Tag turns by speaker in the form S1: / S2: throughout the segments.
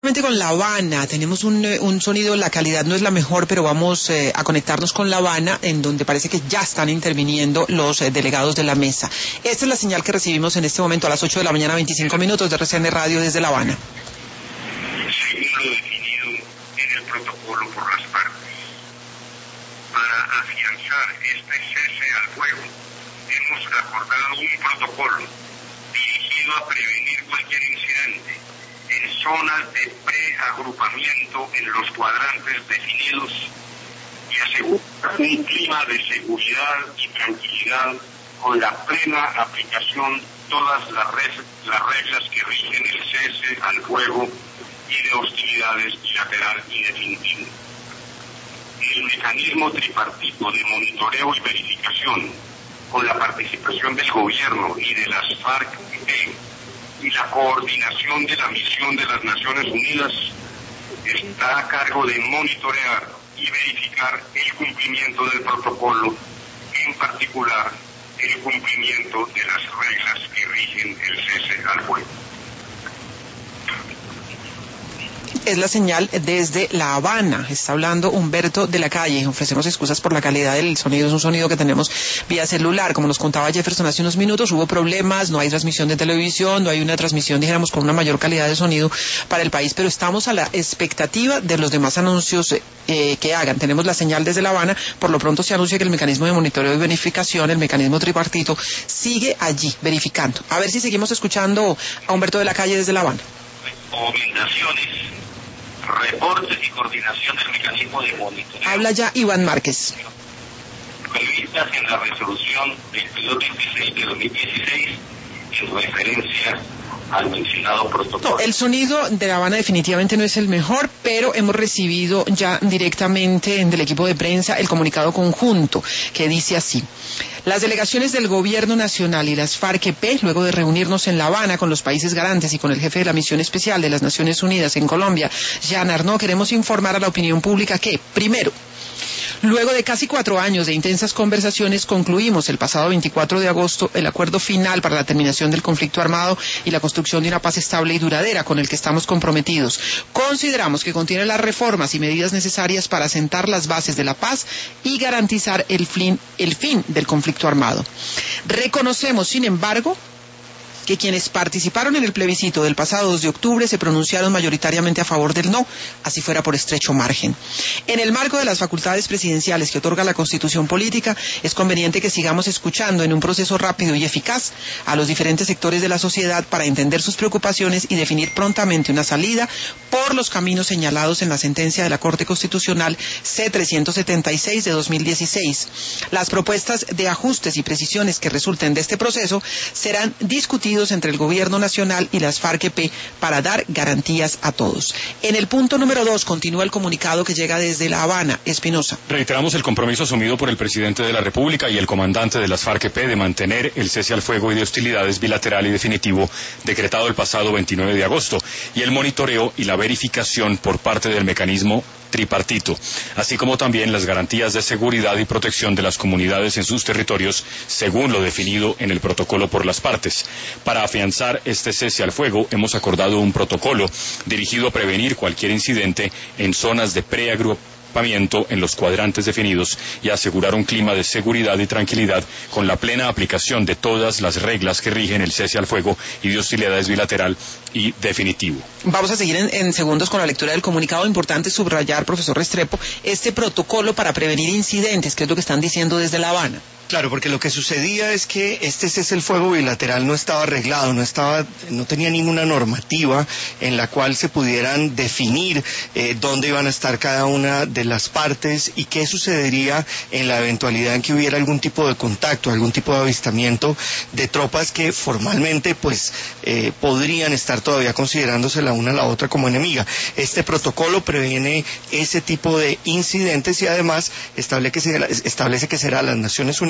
S1: Con La Habana, tenemos un sonido, la calidad no es la mejor, pero vamos a conectarnos con La Habana, en donde parece que ya están interviniendo los delegados de la mesa. Esta es la señal que recibimos en este momento a las 8 de la mañana, 25 minutos de RCN Radio desde La Habana.
S2: Según lo definido en el protocolo por las partes, para afianzar este cese al fuego, hemos acordado un protocolo dirigido a prevenir cualquier incidente en zonas de preagrupamiento en los cuadrantes definidos y asegurar un clima de seguridad y tranquilidad con la plena aplicación de todas las reglas que rigen el cese al fuego y de hostilidades bilateral y definitivo. El mecanismo tripartito de monitoreo y verificación, con la participación del gobierno y de las FARC-EP, y la coordinación de la misión de las Naciones Unidas, está a cargo de monitorear y verificar el cumplimiento del protocolo, en particular el cumplimiento de las reglas que rigen el cese al fuego.
S1: Es la señal desde La Habana. Está hablando Humberto de la Calle. Ofrecemos excusas por la calidad del sonido. Es un sonido que tenemos vía celular. Como nos contaba Jefferson hace unos minutos, hubo problemas, no hay transmisión de televisión, no hay una transmisión, dijéramos, con una mayor calidad de sonido para el país, pero estamos a la expectativa de los demás anuncios que hagan. Tenemos la señal desde La Habana. Por lo pronto se anuncia que el mecanismo de monitoreo y verificación, el mecanismo tripartito, sigue allí verificando. A ver si seguimos escuchando a Humberto de la Calle desde La Habana.
S2: Recomendaciones, reportes y coordinación del mecanismo de monitoreo.
S1: Habla ya Iván Márquez.
S2: Previstas en la resolución 2226 de 2016 en referencia al mencionado protocolo.
S1: No, el sonido de La Habana definitivamente no es el mejor, pero hemos recibido ya directamente del equipo de prensa el comunicado conjunto que dice así: las delegaciones del Gobierno Nacional y las FARC-EP, luego de reunirnos en La Habana con los países garantes y con el jefe de la Misión Especial de las Naciones Unidas en Colombia, Jean Arnaud, queremos informar a la opinión pública que, primero, luego de casi 4 años de intensas conversaciones, concluimos el pasado 24 de agosto el acuerdo final para la terminación del conflicto armado y la construcción de una paz estable y duradera con el que estamos comprometidos. Consideramos que contiene las reformas y medidas necesarias para asentar las bases de la paz y garantizar el fin del conflicto armado. Reconocemos, sin embargo, que quienes participaron en el plebiscito del pasado 2 de octubre se pronunciaron mayoritariamente a favor del no, así fuera por estrecho margen. En el marco de las facultades presidenciales que otorga la Constitución Política, es conveniente que sigamos escuchando en un proceso rápido y eficaz a los diferentes sectores de la sociedad para entender sus preocupaciones y definir prontamente una salida por los caminos señalados en la sentencia de la Corte Constitucional C-376 de 2016. Las propuestas de ajustes y precisiones que resulten de este proceso serán discutidas entre el Gobierno Nacional y las FARC-EP para dar garantías a todos. En el punto número 2 continúa el comunicado que llega desde La Habana. Espinosa.
S3: Reiteramos el compromiso asumido por el presidente de la República y el comandante de las FARC-EP de mantener el cese al fuego y de hostilidades bilateral y definitivo decretado el pasado 29 de agosto y el monitoreo y la verificación por parte del mecanismo tripartito, así como también las garantías de seguridad y protección de las comunidades en sus territorios, según lo definido en el protocolo por las partes. Para afianzar este cese al fuego, hemos acordado un protocolo dirigido a prevenir cualquier incidente en zonas de preagrupamiento en los cuadrantes definidos y asegurar un clima de seguridad y tranquilidad con la plena aplicación de todas las reglas que rigen el cese al fuego y de hostilidades bilateral y definitivo.
S1: Vamos a seguir en segundos con la lectura del comunicado. Importante subrayar, profesor Restrepo, este protocolo para prevenir incidentes, que es lo que están diciendo desde La Habana.
S4: Claro, porque lo que sucedía es que este cese al fuego bilateral no estaba arreglado, no tenía ninguna normativa en la cual se pudieran definir dónde iban a estar cada una de las partes y qué sucedería en la eventualidad en que hubiera algún tipo de contacto, algún tipo de avistamiento de tropas que formalmente podrían estar todavía considerándose la una a la otra como enemiga. Este protocolo previene ese tipo de incidentes y además establece que será las Naciones Unidas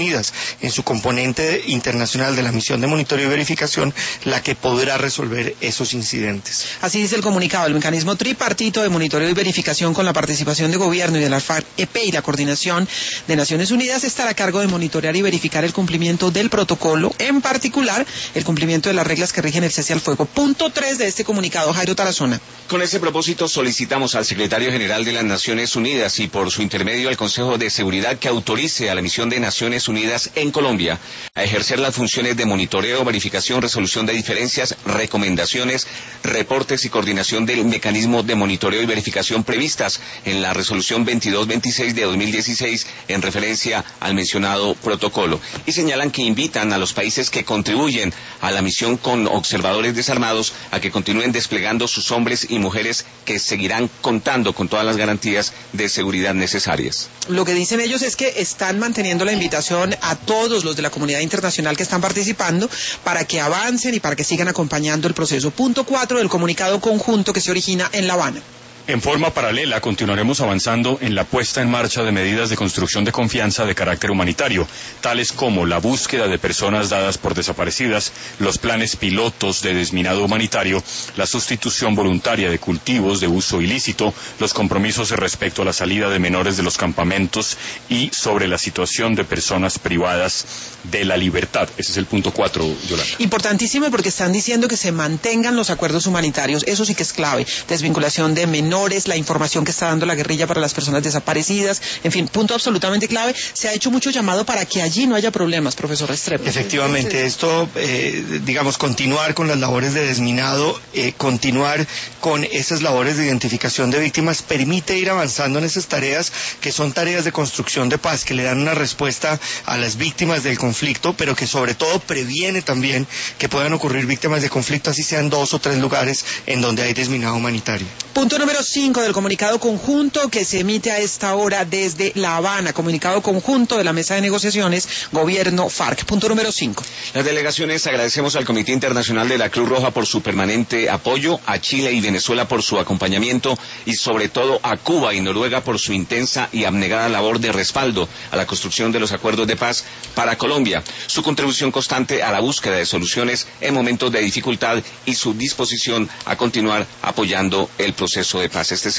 S4: Unidas, en su componente internacional de la misión de monitoreo y verificación, la que podrá resolver esos incidentes.
S1: Así dice el comunicado. El mecanismo tripartito de monitoreo y verificación con la participación de gobierno y de la FARC-EP y la coordinación de Naciones Unidas estará a cargo de monitorear y verificar el cumplimiento del protocolo, en particular el cumplimiento de las reglas que rigen el cese al fuego. Punto 3 de este comunicado, Jairo Tarazona.
S5: Con ese propósito solicitamos al secretario general de las Naciones Unidas y por su intermedio al Consejo de Seguridad que autorice a la misión de Naciones Unidas en Colombia a ejercer las funciones de monitoreo, verificación, resolución de diferencias, recomendaciones, reportes y coordinación del mecanismo de monitoreo y verificación previstas en la resolución 2226 de 2016 en referencia al mencionado protocolo. Y señalan que invitan a los países que contribuyen a la misión con observadores desarmados a que continúen desplegando sus hombres y mujeres que seguirán contando con todas las garantías de seguridad necesarias.
S1: Lo que dicen ellos es que están manteniendo la invitación a todos los de la comunidad internacional que están participando para que avancen y para que sigan acompañando el proceso. Punto 4 del comunicado conjunto que se origina en La Habana.
S3: En forma paralela, continuaremos avanzando en la puesta en marcha de medidas de construcción de confianza de carácter humanitario, tales como la búsqueda de personas dadas por desaparecidas, los planes pilotos de desminado humanitario, la sustitución voluntaria de cultivos de uso ilícito, los compromisos respecto a la salida de menores de los campamentos y sobre la situación de personas privadas de la libertad. Ese es el punto 4, Yolanda.
S1: Importantísimo porque están diciendo que se mantengan los acuerdos humanitarios. Eso sí que es clave. Desvinculación de menores, la información que está dando la guerrilla para las personas desaparecidas, en fin, punto absolutamente clave. Se ha hecho mucho llamado para que allí no haya problemas, profesor Restrepo.
S4: Efectivamente, esto, digamos, continuar con las labores de desminado, continuar con esas labores de identificación de víctimas, permite ir avanzando en esas tareas que son tareas de construcción de paz, que le dan una respuesta a las víctimas del conflicto, pero que sobre todo previene también que puedan ocurrir víctimas de conflicto, así sean 2 o 3 lugares en donde hay desminado humanitario.
S1: Punto número 5 del comunicado conjunto que se emite a esta hora desde La Habana, comunicado conjunto de la mesa de negociaciones Gobierno-FARC. Punto número 5.
S5: Las delegaciones agradecemos al Comité Internacional de la Cruz Roja por su permanente apoyo, a Chile y Venezuela por su acompañamiento y sobre todo a Cuba y Noruega por su intensa y abnegada labor de respaldo a la construcción de los acuerdos de paz para Colombia, su contribución constante a la búsqueda de soluciones en momentos de dificultad y su disposición a continuar apoyando el proceso de paz. Este es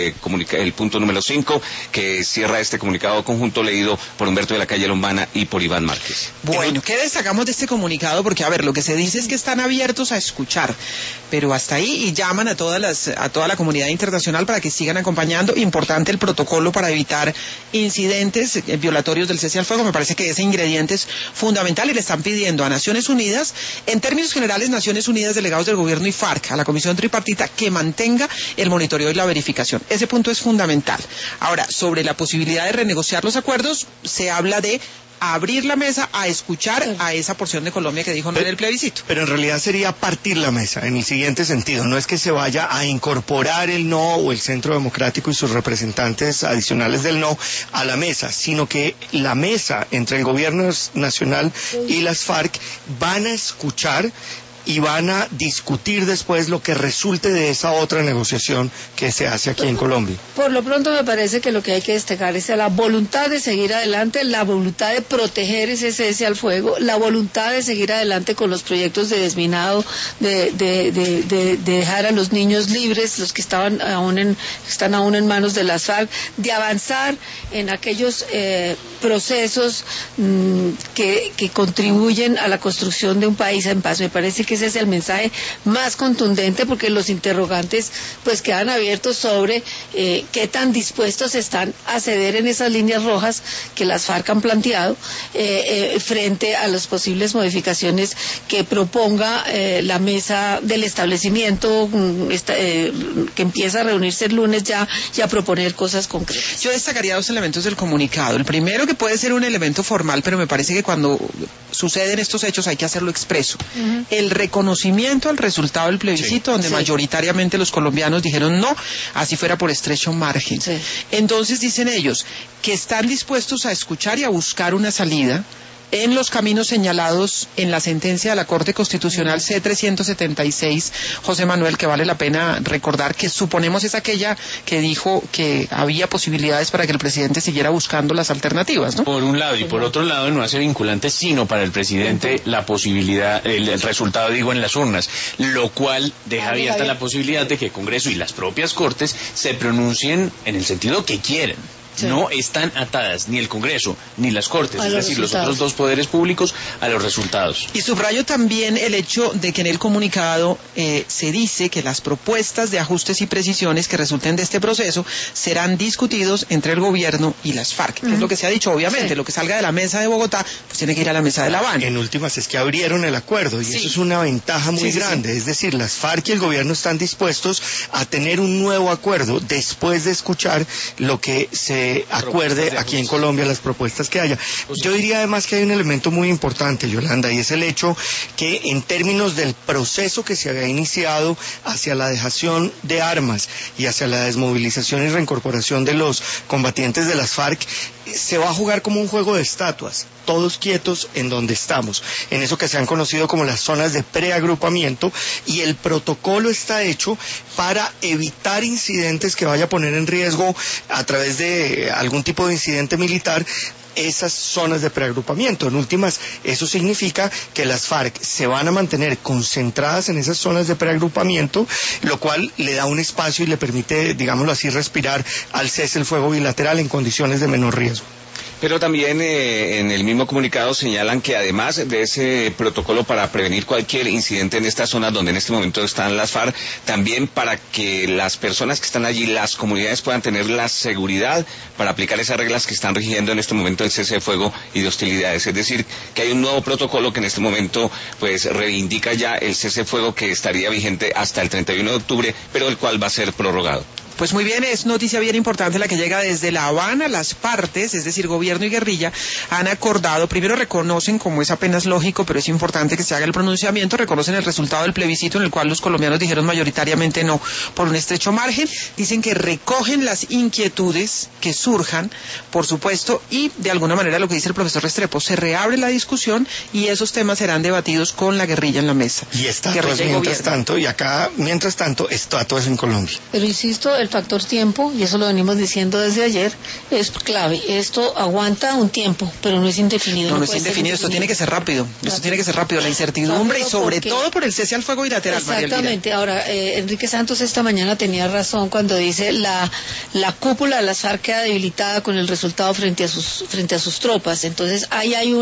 S5: el punto número 5 que cierra este comunicado conjunto leído por Humberto de la Calle Lombana y por Iván Márquez.
S1: Bueno, ¿qué destacamos de este comunicado? Porque, a ver, lo que se dice es que están abiertos a escuchar, pero hasta ahí, y llaman a toda la comunidad internacional para que sigan acompañando. Importante el protocolo para evitar incidentes violatorios del cese al fuego. Me parece que ese ingrediente es fundamental y le están pidiendo a Naciones Unidas, en términos generales, Naciones Unidas, delegados del gobierno y FARC, a la Comisión Tripartita, que mantenga el monitoreo y la verificación. Ese punto es fundamental. Ahora, sobre la posibilidad de renegociar los acuerdos, se habla de abrir la mesa a escuchar a esa porción de Colombia que dijo no en el plebiscito.
S4: Pero en realidad sería partir la mesa, en el siguiente sentido. No es que se vaya a incorporar el no o el Centro Democrático y sus representantes adicionales del no a la mesa, sino que la mesa entre el gobierno nacional y las FARC van a escuchar y van a discutir después lo que resulte de esa otra negociación que se hace aquí en Colombia.
S6: Por lo pronto me parece que lo que hay que destacar es la voluntad de seguir adelante, la voluntad de proteger ese cese al fuego, la voluntad de seguir adelante con los proyectos de desminado, de dejar a los niños libres, los que están aún en manos de las FARC, de avanzar en aquellos procesos que contribuyen a la construcción de un país en paz. Me parece que ese es el mensaje más contundente, porque los interrogantes pues quedan abiertos sobre qué tan dispuestos están a ceder en esas líneas rojas que las FARC han planteado frente a las posibles modificaciones que proponga la mesa del establecimiento que empieza a reunirse el lunes ya y a proponer cosas concretas.
S1: Yo destacaría 2 elementos del comunicado. El primero, que puede ser un elemento formal, pero me parece que cuando suceden estos hechos hay que hacerlo expreso. El reconocimiento al resultado del plebiscito, donde mayoritariamente los colombianos dijeron no, así fuera por estrecho margen. Entonces dicen ellos que están dispuestos a escuchar y a buscar una salida en los caminos señalados en la sentencia de la Corte Constitucional C-376, José Manuel, que vale la pena recordar que suponemos es aquella que dijo que había posibilidades para que el presidente siguiera buscando las alternativas, ¿no?
S7: Por un lado, y por otro lado no hace vinculante sino para el presidente la posibilidad, el resultado digo en las urnas, lo cual deja abierta la posibilidad de que el Congreso y las propias Cortes se pronuncien en el sentido que quieren. Sí. No están atadas ni el Congreso ni las Cortes, es decir, los otros dos poderes públicos, a los resultados.
S1: Y subrayo también el hecho de que en el comunicado se dice que las propuestas de ajustes y precisiones que resulten de este proceso serán discutidos entre el gobierno y las FARC, que es lo que se ha dicho, obviamente, sí. Lo que salga de la mesa de Bogotá, pues tiene que ir a la mesa de La Habana.
S4: En últimas es que abrieron el acuerdo y eso es una ventaja muy grande, es decir, las FARC y el gobierno están dispuestos a tener un nuevo acuerdo después de escuchar lo que se acuerde aquí en Colombia, las propuestas que haya. Yo diría además que hay un elemento muy importante, Yolanda, y es el hecho que en términos del proceso que se había iniciado hacia la dejación de armas y hacia la desmovilización y reincorporación de los combatientes de las FARC, se va a jugar como un juego de estatuas, todos quietos en donde estamos, en eso que se han conocido como las zonas de preagrupamiento, y el protocolo está hecho para evitar incidentes que vaya a poner en riesgo a través de algún tipo de incidente militar esas zonas de preagrupamiento. En últimas, eso significa que las FARC se van a mantener concentradas en esas zonas de preagrupamiento, lo cual le da un espacio y le permite, digámoslo así, respirar al cese el fuego bilateral en condiciones de menor riesgo.
S5: Pero también en el mismo comunicado señalan que además de ese protocolo para prevenir cualquier incidente en esta zona donde en este momento están las FARC, también para que las personas que están allí, las comunidades puedan tener la seguridad para aplicar esas reglas que están rigiendo en este momento el cese de fuego y de hostilidades. Es decir, que hay un nuevo protocolo que en este momento pues reivindica ya el cese de fuego que estaría vigente hasta el 31 de octubre, pero el cual va a ser prorrogado.
S1: Pues muy bien, es noticia bien importante la que llega desde La Habana. Las partes, es decir, gobierno y guerrilla, han acordado, primero reconocen, como es apenas lógico, pero es importante que se haga el pronunciamiento, reconocen el resultado del plebiscito en el cual los colombianos dijeron mayoritariamente no por un estrecho margen, dicen que recogen las inquietudes que surjan, por supuesto, y de alguna manera lo que dice el profesor Restrepo, se reabre la discusión y esos temas serán debatidos con la guerrilla en la mesa.
S4: Y estatuas mientras tanto, y acá, mientras tanto, estatuas en Colombia.
S6: Pero insisto, el factor tiempo, y eso lo venimos diciendo desde ayer, es clave. Esto aguanta un tiempo, pero no es indefinido.
S1: No es indefinido, esto tiene que ser rápido. Esto tiene que ser rápido, la incertidumbre y sobre todo por el cese al fuego bilateral.
S6: Exactamente. Ahora, Enrique Santos esta mañana tenía razón cuando dice la cúpula de las FARC queda debilitada con el resultado frente a sus tropas. Entonces, ahí hay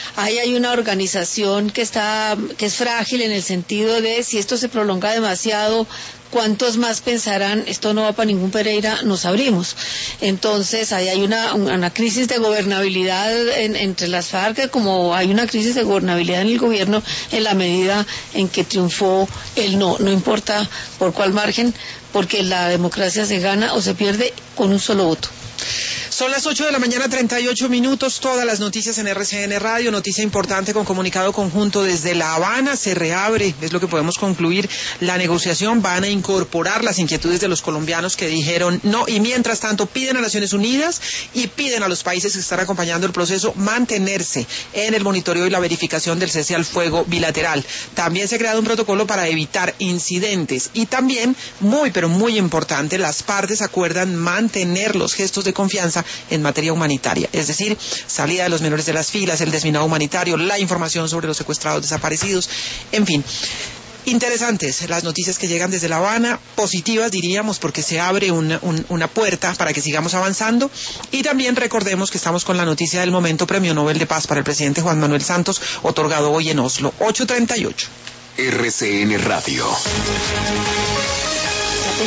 S6: una organización que es frágil en el sentido de si esto se prolonga demasiado, ¿cuántos más pensarán, esto no va para ningún Pereira, nos abrimos? Entonces, ahí hay una crisis de gobernabilidad entre las FARC, como hay una crisis de gobernabilidad en el gobierno en la medida en que triunfó el no importa por cuál margen, porque la democracia se gana o se pierde con un solo voto.
S1: Son las 8 de la mañana, 38 minutos, todas las noticias en RCN Radio, noticia importante con comunicado conjunto desde La Habana, se reabre, es lo que podemos concluir, la negociación, van a incorporar las inquietudes de los colombianos que dijeron no, y mientras tanto piden a Naciones Unidas y piden a los países que están acompañando el proceso mantenerse en el monitoreo y la verificación del cese al fuego bilateral. También se ha creado un protocolo para evitar incidentes y también, muy pero muy importante, las partes acuerdan mantener los gestos de confianza en materia humanitaria, es decir, salida de los menores de las filas, el desminado humanitario, la información sobre los secuestrados desaparecidos, en fin. Interesantes las noticias que llegan desde La Habana, positivas diríamos porque se abre una puerta para que sigamos avanzando y también recordemos que estamos con la noticia del momento, Premio Nobel de Paz para el presidente Juan Manuel Santos, otorgado hoy en Oslo, 8:38.
S8: RCN Radio.